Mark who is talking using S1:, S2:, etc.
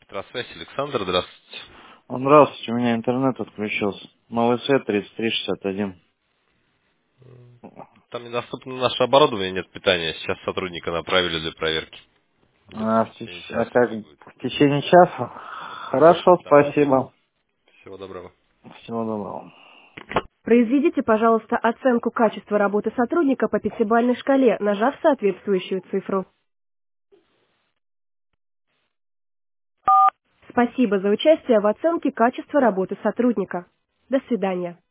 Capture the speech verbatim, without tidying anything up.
S1: Электросвязь, Александр, здравствуйте.
S2: Здравствуйте, у меня интернет отключился. Новый свет тридцать три шестьдесят один.
S1: Там недоступно наше оборудование, нет питания. Сейчас сотрудника направили для проверки. Где-то
S2: А,
S1: в
S2: в
S1: течение
S2: теч- а
S1: часа
S2: как
S1: будет.
S2: в течение часа?
S1: Да,
S2: Хорошо,
S1: да.
S2: спасибо.
S1: Всего доброго.
S2: Всего доброго.
S3: Произведите, пожалуйста, оценку качества работы сотрудника по пятибалльной шкале, нажав соответствующую цифру. Спасибо за участие в оценке качества работы сотрудника. До свидания.